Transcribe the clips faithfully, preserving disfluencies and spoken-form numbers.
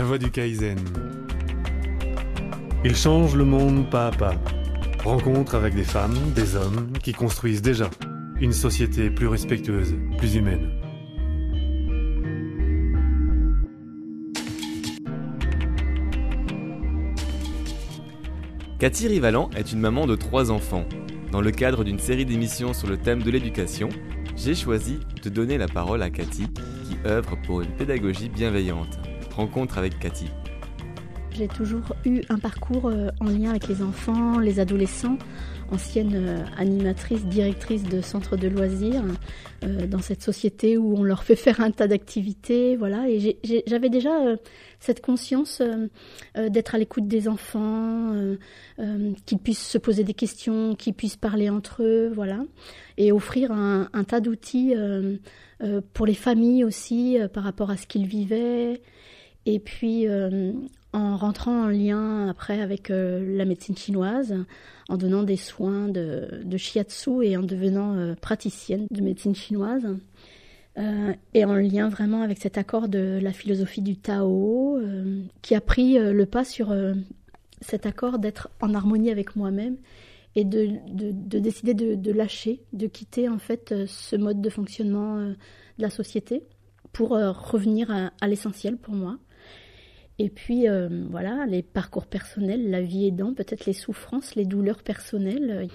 voie du Kaizen. Il change le monde pas à pas. Rencontre avec des femmes, des hommes qui construisent déjà une société plus respectueuse, plus humaine. Cathy Rivalan est une maman de trois enfants. Dans le cadre d'une série d'émissions sur le thème de l'éducation, j'ai choisi de donner la parole à Cathy, qui œuvre pour une pédagogie bienveillante. Rencontre avec Cathy. J'ai toujours eu un parcours en lien avec les enfants, les adolescents, ancienne animatrice, directrice de centres de loisirs, euh, dans cette société où on leur fait faire un tas d'activités, voilà. Et j'ai, j'ai, j'avais déjà euh, cette conscience euh, euh, d'être à l'écoute des enfants, euh, euh, qu'ils puissent se poser des questions, qu'ils puissent parler entre eux, voilà. Et offrir un, un tas d'outils euh, euh, pour les familles aussi, euh, par rapport à ce qu'ils vivaient. Et puis, euh, en rentrant en lien après avec euh, la médecine chinoise, en donnant des soins de, de shiatsu et en devenant euh, praticienne de médecine chinoise, euh, et en lien vraiment avec cet accord de la philosophie du Tao, euh, qui a pris euh, le pas sur euh, cet accord d'être en harmonie avec moi-même et de, de, de décider de, de lâcher, de quitter en fait euh, ce mode de fonctionnement euh, de la société pour euh, revenir à, à l'essentiel pour moi. Et puis, euh, voilà, les parcours personnels, la vie aidant, peut-être les souffrances, les douleurs personnelles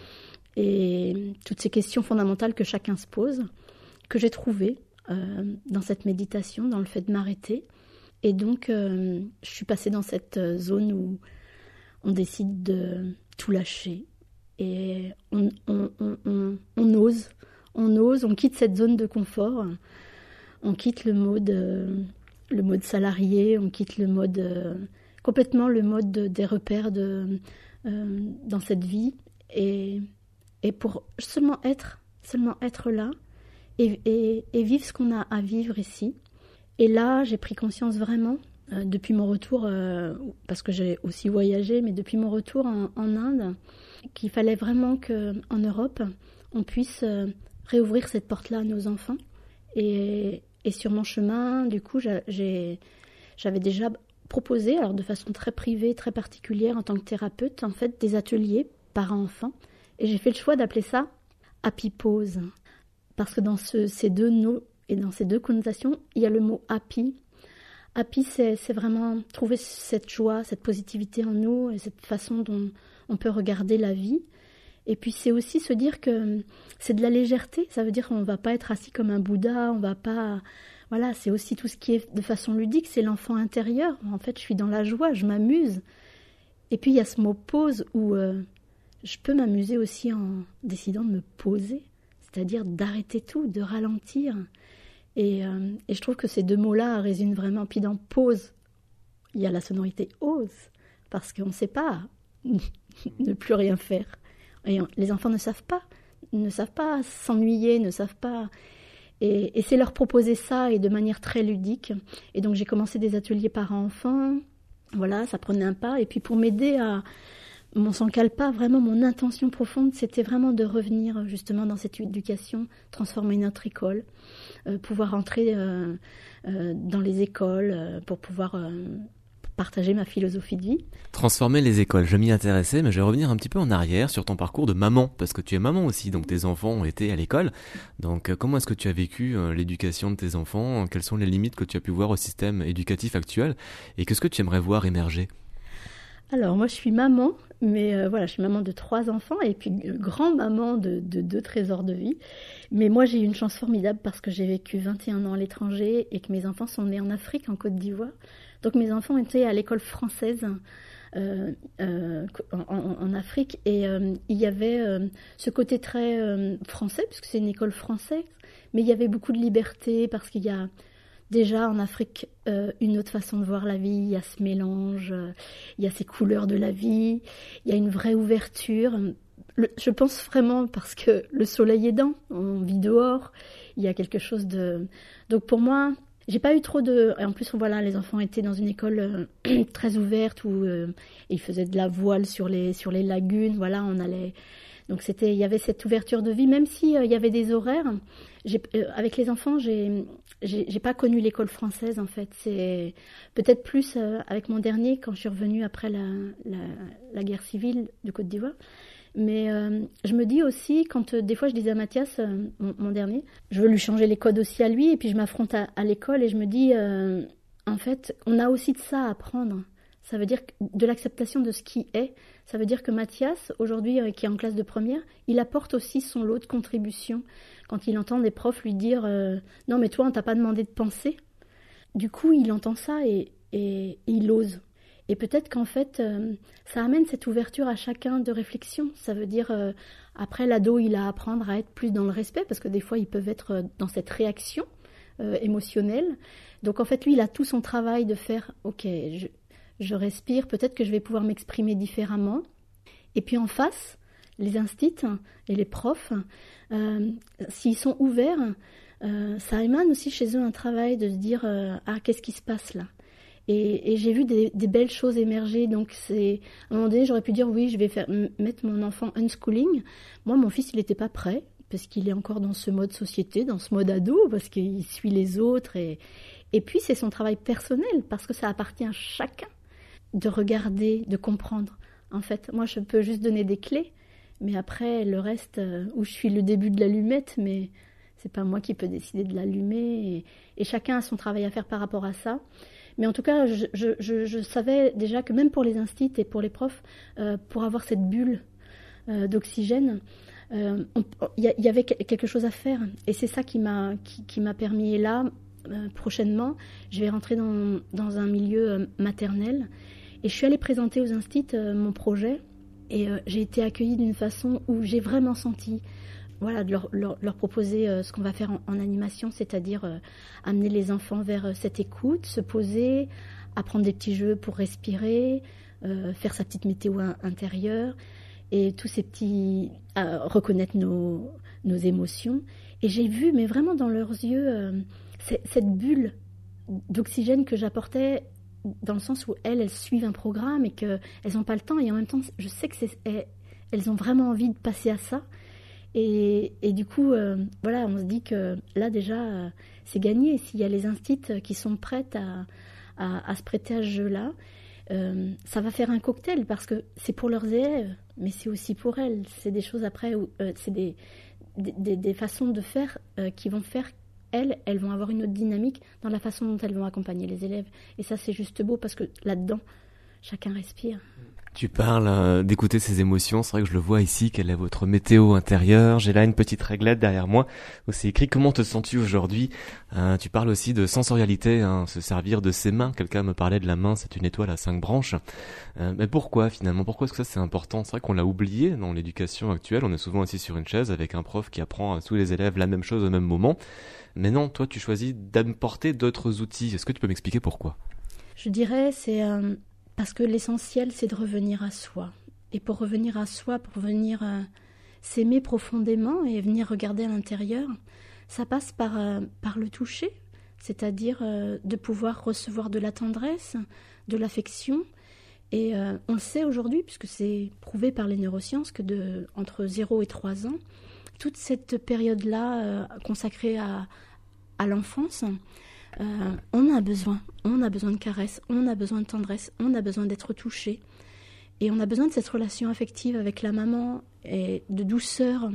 et toutes ces questions fondamentales que chacun se pose, que j'ai trouvées euh, dans cette méditation, dans le fait de m'arrêter. Et donc, euh, je suis passée dans cette zone où on décide de tout lâcher. Et on, on, on, on, on ose, on ose, on quitte cette zone de confort, on quitte le mode... Euh, le mode salarié, on quitte le mode euh, complètement le mode de, des repères de, euh, dans cette vie et, et pour seulement être, seulement être là et, et, et vivre ce qu'on a à vivre ici. Et là, j'ai pris conscience vraiment, euh, depuis mon retour, euh, parce que j'ai aussi voyagé, mais depuis mon retour en, en Inde, qu'il fallait vraiment qu'en Europe, on puisse euh, réouvrir cette porte-là à nos enfants. Et Et sur mon chemin, du coup, j'ai, j'avais déjà proposé, alors de façon très privée, très particulière en tant que thérapeute, en fait, des ateliers parents-enfants. Et j'ai fait le choix d'appeler ça Happy Pause. Parce que dans ce, ces deux noms et dans ces deux connotations, il y a le mot happy. Happy, c'est, c'est vraiment trouver cette joie, cette positivité en nous et cette façon dont on peut regarder la vie. Et puis c'est aussi se dire que c'est de la légèreté, ça veut dire qu'on ne va pas être assis comme un Bouddha, on va pas... Voilà, c'est aussi tout ce qui est de façon ludique, c'est l'enfant intérieur. En fait, je suis dans la joie, je m'amuse. Et puis il y a ce mot pause où euh, je peux m'amuser aussi en décidant de me poser, c'est-à-dire d'arrêter tout, de ralentir. Et, euh, et je trouve que ces deux mots-là résument vraiment. Puis dans pause, il y a la sonorité ose, parce qu'on ne sait pas ne plus rien faire. Et les enfants ne savent pas, ne savent pas s'ennuyer, ne savent pas... Et, et c'est leur proposer ça, et de manière très ludique. Et donc j'ai commencé des ateliers parents-enfants, voilà, ça prenait un pas. Et puis pour m'aider à... Mon Sankalpa, vraiment mon intention profonde, c'était vraiment de revenir justement dans cette éducation, transformer notre école, euh, pouvoir entrer euh, euh, dans les écoles, euh, pour pouvoir... Euh, partager ma philosophie de vie. Transformer les écoles, je m'y intéressais, mais je vais revenir un petit peu en arrière sur ton parcours de maman, parce que tu es maman aussi, donc tes enfants ont été à l'école. Donc comment est-ce que tu as vécu euh, l'éducation de tes enfants ? Quelles sont les limites que tu as pu voir au système éducatif actuel ? Et qu'est-ce que tu aimerais voir émerger ? Alors moi je suis maman, mais euh, voilà, je suis maman de trois enfants et puis grand-maman de, de deux trésors de vie. Mais moi j'ai eu une chance formidable parce que j'ai vécu vingt et un ans à l'étranger et que mes enfants sont nés en Afrique, en Côte d'Ivoire. Donc mes enfants étaient à l'école française euh, euh, en, en Afrique et euh, il y avait euh, ce côté très euh, français, puisque c'est une école française, mais il y avait beaucoup de liberté parce qu'il y a déjà en Afrique euh, une autre façon de voir la vie, il y a ce mélange, euh, il y a ces couleurs de la vie, il y a une vraie ouverture. Le, je pense vraiment parce que le soleil est aidant, on vit dehors, il y a quelque chose de... Donc pour moi... J'ai pas eu trop de... Et en plus, voilà, les enfants étaient dans une école euh, très ouverte où euh, ils faisaient de la voile sur les, sur les lagunes. Voilà, on allait Donc c'était, il y avait cette ouverture de vie, même si euh, il y avait des horaires. J'ai, euh, avec les enfants, j'ai, j'ai, j'ai pas connu l'école française en fait. C'est peut-être plus euh, avec mon dernier quand je suis revenue après la, la, la guerre civile de Côte d'Ivoire. Mais euh, je me dis aussi, quand euh, des fois je disais à Mathias, euh, mon, mon dernier, je veux lui changer les codes aussi à lui, et puis je m'affronte à, à l'école et je me dis, euh, en fait, on a aussi de ça à apprendre. Ça veut dire de l'acceptation de ce qui est. Ça veut dire que Mathias, aujourd'hui, euh, qui est en classe de première, il apporte aussi son lot de contribution. Quand il entend des profs lui dire euh, « Non, mais toi, on t'a pas demandé de penser », du coup, il entend ça et, et, et il ose. Et peut-être qu'en fait, euh, ça amène cette ouverture à chacun de réflexion. Ça veut dire, euh, après, l'ado, il a à apprendre à être plus dans le respect, parce que des fois, ils peuvent être dans cette réaction euh, émotionnelle. Donc, en fait, lui, il a tout son travail de faire « Ok, je, je respire, peut-être que je vais pouvoir m'exprimer différemment. » Et puis, en face, les instits et les profs, euh, s'ils sont ouverts, euh, ça émane aussi chez eux un travail de se dire euh, « Ah, qu'est-ce qui se passe là ?» Et, et j'ai vu des, des belles choses émerger. Donc, c'est, à un moment donné, j'aurais pu dire oui, je vais faire, m- mettre mon enfant unschooling. Moi, mon fils, il n'était pas prêt, parce qu'il est encore dans ce mode société, dans ce mode ado, parce qu'il suit les autres. Et, et puis, c'est son travail personnel, parce que ça appartient à chacun de regarder, de comprendre. En fait, moi, je peux juste donner des clés, mais après, le reste, euh, où je suis le début de l'allumette, mais c'est pas moi qui peux décider de l'allumer. Et, et chacun a son travail à faire par rapport à ça. Mais en tout cas, je, je, je, je savais déjà que même pour les instits et pour les profs, euh, pour avoir cette bulle euh, d'oxygène, il euh, y, y avait quelque chose à faire. Et c'est ça qui m'a, qui, qui m'a permis. Et là, euh, prochainement, je vais rentrer dans, dans un milieu euh, maternel. Et je suis allée présenter aux instits euh, mon projet. Et euh, j'ai été accueillie d'une façon où j'ai vraiment senti... Voilà, de leur, leur, leur proposer euh, ce qu'on va faire en, en animation, c'est-à-dire euh, amener les enfants vers euh, cette écoute, se poser, apprendre des petits jeux pour respirer, euh, faire sa petite météo intérieure, et tous ces petits... Euh, reconnaître nos, nos émotions. Et j'ai vu, mais vraiment dans leurs yeux, euh, cette bulle d'oxygène que j'apportais, dans le sens où elles, elles suivent un programme et qu'elles n'ont pas le temps, et en même temps, je sais que c'est, elles, elles ont vraiment envie de passer à ça. Et, et du coup, euh, voilà, on se dit que là déjà, euh, c'est gagné. S'il y a les instits qui sont prêtes à, à, à se prêter à ce jeu-là, euh, ça va faire un cocktail parce que c'est pour leurs élèves, mais c'est aussi pour elles. C'est des choses après, où, euh, c'est des, des, des façons de faire euh, qui vont faire, elles, elles vont avoir une autre dynamique dans la façon dont elles vont accompagner les élèves. Et ça, c'est juste beau parce que là-dedans, chacun respire. Tu parles euh, d'écouter ses émotions, c'est vrai que je le vois ici, quelle est votre météo intérieure. J'ai là une petite réglette derrière moi où c'est écrit comment te sens-tu aujourd'hui. Euh, tu parles aussi de sensorialité, hein, se servir de ses mains. Quelqu'un me parlait de la main, c'est une étoile à cinq branches. Euh, mais pourquoi finalement, pourquoi est-ce que ça c'est important? C'est vrai qu'on l'a oublié dans l'éducation actuelle, on est souvent assis sur une chaise avec un prof qui apprend à tous les élèves la même chose au même moment. Mais non, toi tu choisis d'apporter d'autres outils. Est-ce que tu peux m'expliquer pourquoi? Je dirais c'est... Euh... Parce que l'essentiel, c'est de revenir à soi. Et pour revenir à soi, pour venir euh, s'aimer profondément et venir regarder à l'intérieur, ça passe par, euh, par le toucher, c'est-à-dire euh, de pouvoir recevoir de la tendresse, de l'affection. Et euh, on le sait aujourd'hui, puisque c'est prouvé par les neurosciences, que de, entre zéro et trois ans, toute cette période-là euh, consacrée à, à l'enfance... Euh, on a besoin, on a besoin de caresses, on a besoin de tendresse, on a besoin d'être touché. Et on a besoin de cette relation affective avec la maman et de douceur.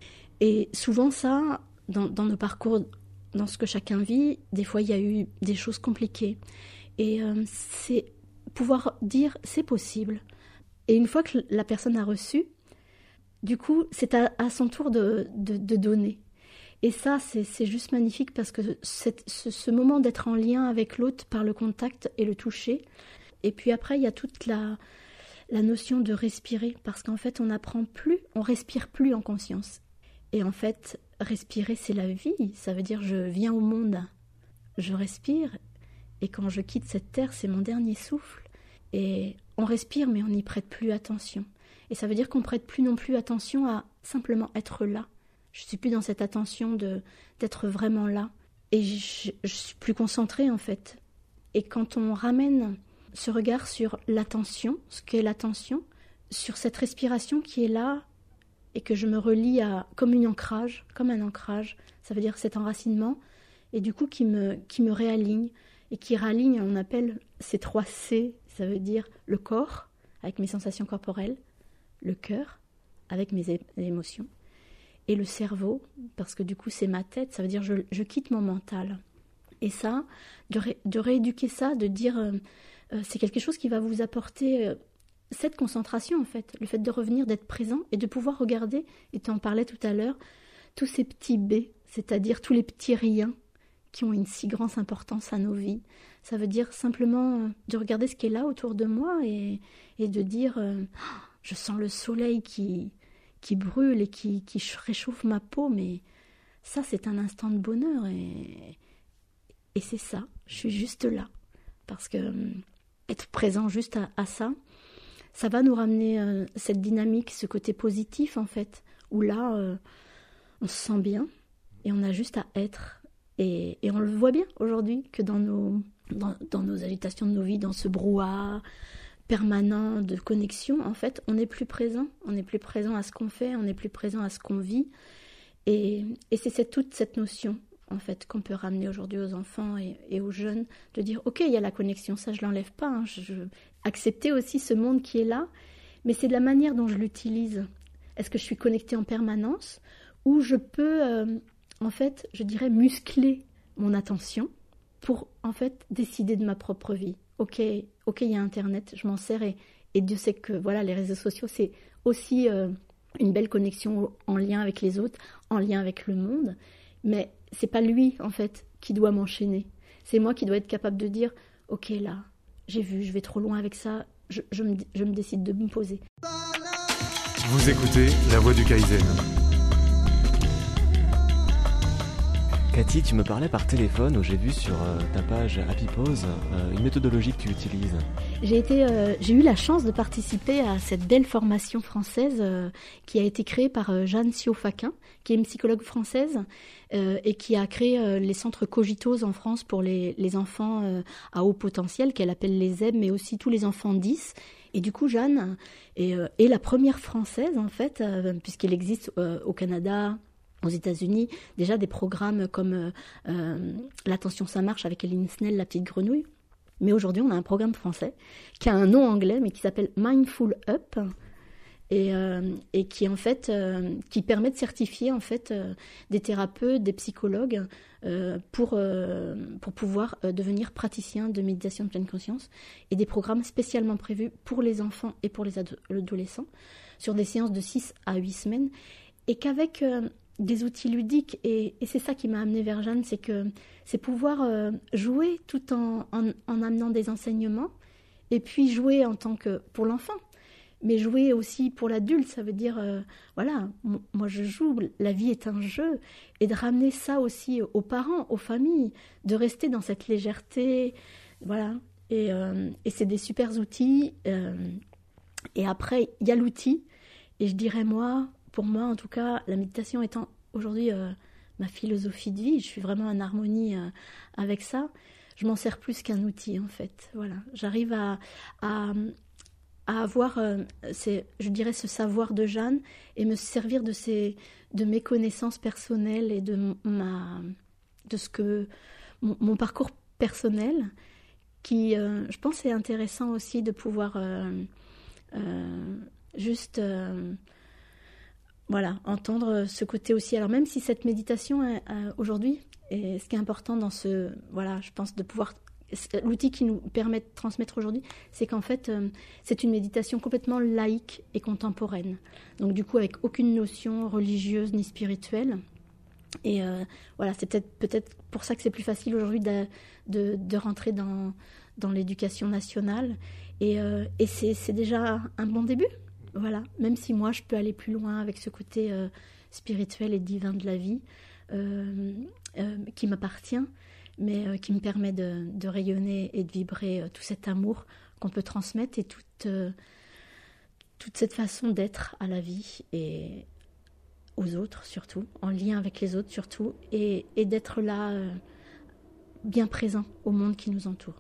Et souvent ça, dans, dans nos parcours, dans ce que chacun vit, des fois il y a eu des choses compliquées. Et euh, c'est pouvoir dire c'est possible. Et une fois que la personne a reçu, du coup c'est à, à son tour de, de, de donner. Et ça, c'est, c'est juste magnifique parce que cette, ce, ce moment d'être en lien avec l'autre par le contact et le toucher. Et puis après, il y a toute la, la notion de respirer parce qu'en fait, on n'apprend plus, on respire plus en conscience. Et en fait, respirer, c'est la vie. Ça veut dire je viens au monde, je respire et quand je quitte cette terre, c'est mon dernier souffle. Et on respire, mais on n'y prête plus attention. Et ça veut dire qu'on ne prête plus non plus attention à simplement être là. Je ne suis plus dans cette attention de, d'être vraiment là. Et je, je suis plus concentrée, en fait. Et quand on ramène ce regard sur l'attention, ce qu'est l'attention, sur cette respiration qui est là, et que je me relie à comme une ancrage, comme un ancrage, ça veut dire cet enracinement, et du coup qui me, qui me réaligne, et qui réaligne, on appelle ces trois C, ça veut dire le corps, avec mes sensations corporelles, le cœur, avec mes é- émotions, et le cerveau, parce que du coup c'est ma tête, ça veut dire je, je quitte mon mental. Et ça, de, ré, de rééduquer ça, de dire euh, euh, c'est quelque chose qui va vous apporter euh, cette concentration en fait, le fait de revenir, d'être présent et de pouvoir regarder, et tu en parlais tout à l'heure, tous ces petits B, c'est-à-dire tous les petits riens qui ont une si grande importance à nos vies. Ça veut dire simplement euh, de regarder ce qui est là autour de moi et, et de dire euh, oh, je sens le soleil qui, qui brûle et qui, qui réchauffe ma peau, mais ça c'est un instant de bonheur et... Et c'est ça, je suis juste là. Parce que euh, être présent juste à, à ça, ça va nous ramener euh, cette dynamique, ce côté positif en fait, où là, euh, on se sent bien et on a juste à être. Et, et on le voit bien aujourd'hui que dans nos, dans, dans nos agitations de nos vies, dans ce brouhaha permanent de connexion, en fait, on est plus présent. On est plus présent à ce qu'on fait, on est plus présent à ce qu'on vit. Et, et c'est cette, toute cette notion en fait, qu'on peut ramener aujourd'hui aux enfants et, et aux jeunes, de dire, ok, il y a la connexion, ça je l'enlève pas, hein, je, je accepter aussi ce monde qui est là, mais c'est de la manière dont je l'utilise. Est-ce que je suis connectée en permanence, ou je peux, euh, en fait, je dirais, muscler mon attention pour, en fait, décider de ma propre vie. Ok, ok, il y a Internet, je m'en sers, et, et Dieu sait que, voilà, les réseaux sociaux, c'est aussi euh, une belle connexion en lien avec les autres, en lien avec le monde, mais c'est pas lui, en fait, qui doit m'enchaîner. C'est moi qui dois être capable de dire « Ok, là, j'ai vu, je vais trop loin avec ça, je, je, me, je me décide de me poser. » Vous écoutez La Voix du Kaizen. Cathy, tu me parlais par téléphone, où j'ai vu sur euh, ta page Happy Pause euh, une méthodologie que tu utilises. J'ai, été, euh, j'ai eu la chance de participer à cette belle formation française euh, qui a été créée par euh, Jeanne Siofaquin, qui est une psychologue française euh, et qui a créé euh, les centres Cogitos en France pour les, les enfants euh, à haut potentiel, qu'elle appelle les Z E B, mais aussi tous les enfants dix. Et du coup, Jeanne est, euh, est la première française, en fait, euh, puisqu'il existe euh, au Canada, aux États-Unis, déjà des programmes comme euh, euh, L'attention ça marche avec Eline Snell, la petite grenouille. Mais aujourd'hui, on a un programme français qui a un nom anglais, mais qui s'appelle Mindful Up, et, euh, et qui en fait, euh, qui permet de certifier en fait euh, des thérapeutes, des psychologues euh, pour euh, pour pouvoir euh, devenir praticiens de méditation de pleine conscience, et des programmes spécialement prévus pour les enfants et pour les ado- adolescents sur des séances de six à huit semaines, et qu'avec euh, des outils ludiques, et, et c'est ça qui m'a amenée vers Jeanne, c'est que c'est pouvoir euh, jouer tout en, en, en amenant des enseignements, et puis jouer en tant que pour l'enfant, mais jouer aussi pour l'adulte. Ça veut dire euh, voilà, m- moi je joue, la vie est un jeu, et de ramener ça aussi aux parents, aux familles, de rester dans cette légèreté, voilà. Et, euh, et c'est des super outils. Euh, et après il y a l'outil, et je dirais moi. Pour moi, en tout cas, la méditation étant aujourd'hui euh, ma philosophie de vie, je suis vraiment en harmonie euh, avec ça. Je m'en sers plus qu'un outil, en fait. Voilà, j'arrive à, à, à avoir, euh, c'est, je dirais, ce savoir de Jeanne, et me servir de ces, de mes connaissances personnelles et de ma, de ce que mon, mon parcours personnel, qui, euh, je pense, est intéressant aussi de pouvoir euh, euh, juste euh, voilà, entendre ce côté aussi. Alors même si cette méditation euh, aujourd'hui, et ce qui est important dans ce, voilà, je pense de pouvoir, l'outil qui nous permet de transmettre aujourd'hui, c'est qu'en fait, euh, c'est une méditation complètement laïque et contemporaine. Donc du coup, avec aucune notion religieuse ni spirituelle. Et euh, voilà, c'est peut-être, peut-être pour ça que c'est plus facile aujourd'hui de, de, de rentrer dans, dans l'éducation nationale. Et, euh, et c'est, c'est déjà un bon début. Voilà, même si moi je peux aller plus loin avec ce côté euh, spirituel et divin de la vie euh, euh, qui m'appartient, mais euh, qui me permet de, de rayonner et de vibrer euh, tout cet amour qu'on peut transmettre, et toute, euh, toute cette façon d'être à la vie et aux autres surtout, en lien avec les autres surtout, et, et d'être là euh, bien présent au monde qui nous entoure.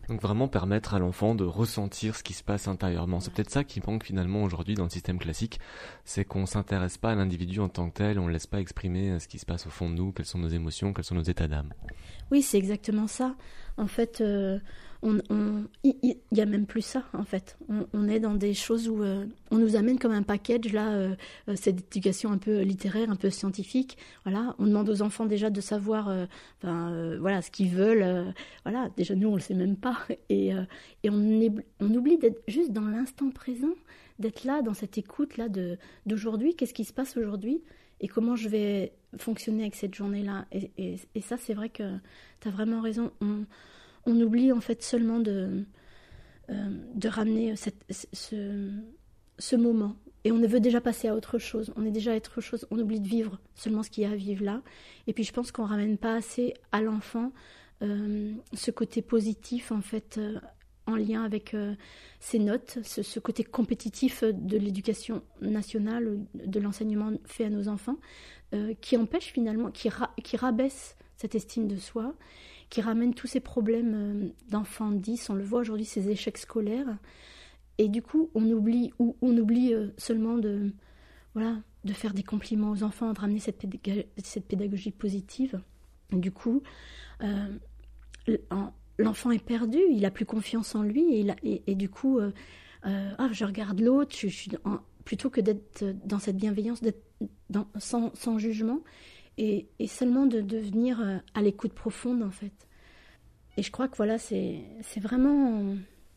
Donc vraiment permettre à l'enfant de ressentir ce qui se passe intérieurement. C'est peut-être ça qui manque finalement aujourd'hui dans le système classique, c'est qu'on s'intéresse pas à l'individu en tant que tel, on ne laisse pas exprimer ce qui se passe au fond de nous, quelles sont nos émotions, quels sont nos états d'âme. Oui, c'est exactement ça. En fait, euh, on, on, il, il y a même plus ça, en fait. On, on est dans des choses où euh, on nous amène comme un package, là, euh, euh, cette éducation un peu littéraire, un peu scientifique. Voilà, on demande aux enfants déjà de savoir euh, ben, euh, voilà, ce qu'ils veulent. Euh, voilà, déjà, nous, on le sait même pas. Et, euh, et on, est, on oublie d'être juste dans l'instant présent, d'être là, dans cette écoute-là de, d'aujourd'hui. Qu'est-ce qui se passe aujourd'hui ? Et comment je vais fonctionner avec cette journée-là. Et, et, et ça, c'est vrai que tu as vraiment raison. On, on oublie en fait seulement de, euh, de ramener cette, ce, ce moment. Et on veut déjà passer à autre chose. On est déjà à autre chose. On oublie de vivre seulement ce qu'il y a à vivre là. Et puis je pense qu'on ne ramène pas assez à l'enfant euh, ce côté positif en fait, euh, en lien avec euh, ses notes, ce, ce côté compétitif de l'éducation nationale, de l'enseignement fait à nos enfants, euh, qui empêche finalement, qui, ra- qui rabaisse cette estime de soi, qui ramène tous ces problèmes euh, d'enfants dix, on le voit aujourd'hui, ces échecs scolaires, et du coup on oublie, ou on oublie euh, seulement de, voilà, de faire des compliments aux enfants, de ramener cette, pédag- cette pédagogie positive. Du coup, euh, en l'enfant est perdu, il n'a plus confiance en lui et, il a, et, et du coup, euh, euh, ah, je regarde l'autre, je, je suis en, plutôt que d'être dans cette bienveillance, d'être dans, sans, sans jugement et, et seulement de devenir euh, à l'écoute profonde en fait. Et je crois que voilà, c'est, c'est vraiment...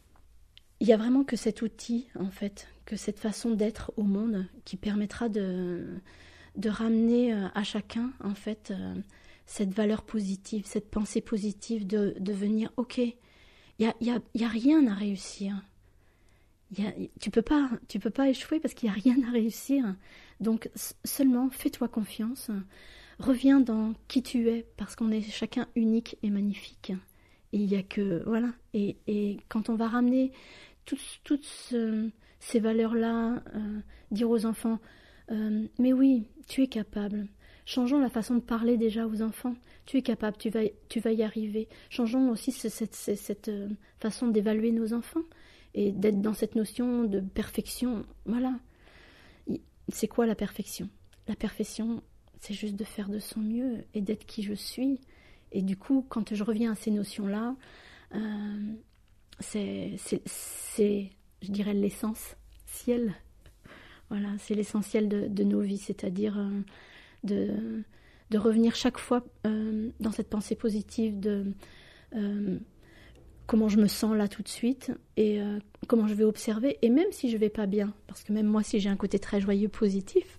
Il n'y a vraiment que cet outil en fait, que cette façon d'être au monde qui permettra de, de ramener à chacun en fait... Euh, cette valeur positive, cette pensée positive de, de venir, ok, il n'y a, y a, y a rien à réussir. Y a, tu ne peux pas, tu peux pas échouer parce qu'il n'y a rien à réussir. Donc seulement fais-toi confiance, reviens dans qui tu es parce qu'on est chacun unique et magnifique. Et il n'y a que, voilà, et, et quand on va ramener toutes, toutes ce, ces valeurs-là, euh, dire aux enfants, euh, mais oui, tu es capable. Changeons la façon de parler déjà aux enfants. Tu es capable, tu vas, tu vas y arriver. Changeons aussi cette, cette, cette façon d'évaluer nos enfants et d'être dans cette notion de perfection. Voilà. C'est quoi la perfection ? La perfection, c'est juste de faire de son mieux et d'être qui je suis. Et du coup, quand je reviens à ces notions-là, euh, c'est, c'est, c'est, je dirais, l'essentiel. Voilà, c'est l'essentiel de, de nos vies, c'est-à-dire... Euh, De, de revenir chaque fois euh, dans cette pensée positive de euh, comment je me sens là tout de suite et euh, comment je vais observer, et même si je vais pas bien, parce que même moi si j'ai un côté très joyeux, positif,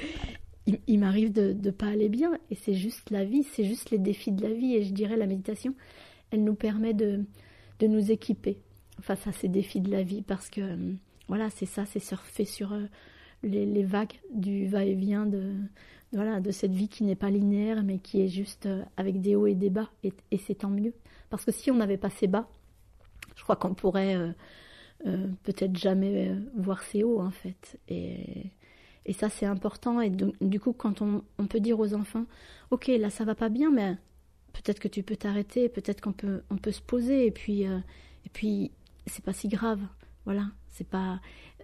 il, il m'arrive de ne pas aller bien, et c'est juste la vie, c'est juste les défis de la vie, et je dirais la méditation, elle nous permet de, de nous équiper face à ces défis de la vie, parce que euh, voilà, c'est ça, c'est surfer sur euh, les, les vagues du va-et-vient de Voilà, de cette vie qui n'est pas linéaire, mais qui est juste avec des hauts et des bas, et, et c'est tant mieux. Parce que si on n'avait pas ces bas, je crois qu'on pourrait euh, euh, peut-être jamais euh, voir ces hauts, en fait. Et, et ça, c'est important. Et donc, du coup, quand on, on peut dire aux enfants, « Ok, là, ça va pas bien, mais peut-être que tu peux t'arrêter, peut-être qu'on peut, on peut se poser, et puis, euh, et puis c'est pas si grave. » Voilà, c'est pas...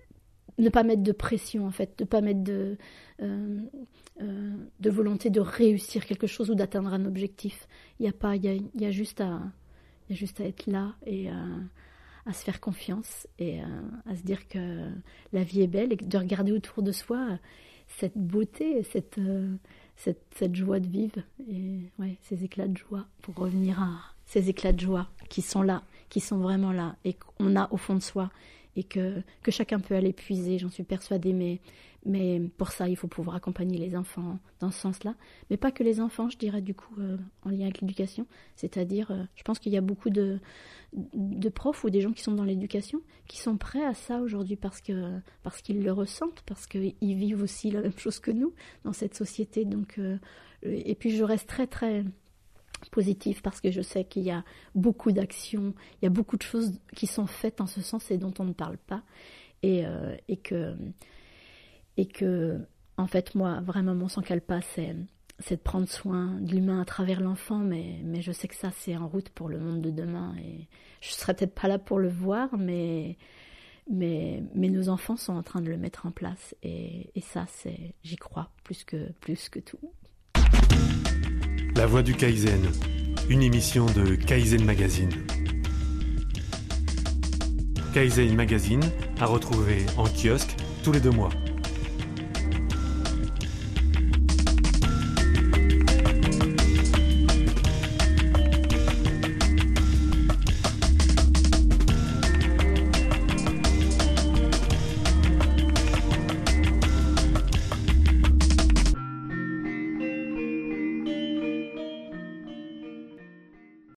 Ne pas mettre de pression, en fait, ne pas mettre de, euh, euh, de volonté de réussir quelque chose ou d'atteindre un objectif. Il n'y a pas, il y a, il y a juste à, il y a juste à être là et à, à se faire confiance et à, à se dire que la vie est belle et de regarder autour de soi cette beauté, cette, euh, cette, cette joie de vivre et ouais, ces éclats de joie, pour revenir à ces éclats de joie qui sont là, qui sont vraiment là et qu'on a au fond de soi. Et que, que chacun peut aller puiser, j'en suis persuadée, mais, mais pour ça, il faut pouvoir accompagner les enfants dans ce sens-là. Mais pas que les enfants, je dirais, du coup, euh, en lien avec l'éducation. C'est-à-dire, euh, je pense qu'il y a beaucoup de, de profs ou des gens qui sont dans l'éducation qui sont prêts à ça aujourd'hui parce, que, parce qu'ils le ressentent, parce qu'ils vivent aussi la même chose que nous dans cette société. Donc, euh, et puis, je reste très, très... positif parce que je sais qu'il y a beaucoup d'actions, il y a beaucoup de choses qui sont faites en ce sens et dont on ne parle pas et, euh, et que et que en fait moi vraiment mon sang qu'elle passe c'est, c'est de prendre soin de l'humain à travers l'enfant, mais, mais je sais que ça, c'est en route pour le monde de demain. Et je ne serai peut-être pas là pour le voir, mais, mais, mais nos enfants sont en train de le mettre en place. Et, et ça, c'est, j'y crois plus que, plus que tout. La Voix du Kaizen, une émission de Kaizen Magazine. Kaizen Magazine à retrouver en kiosque tous les deux mois.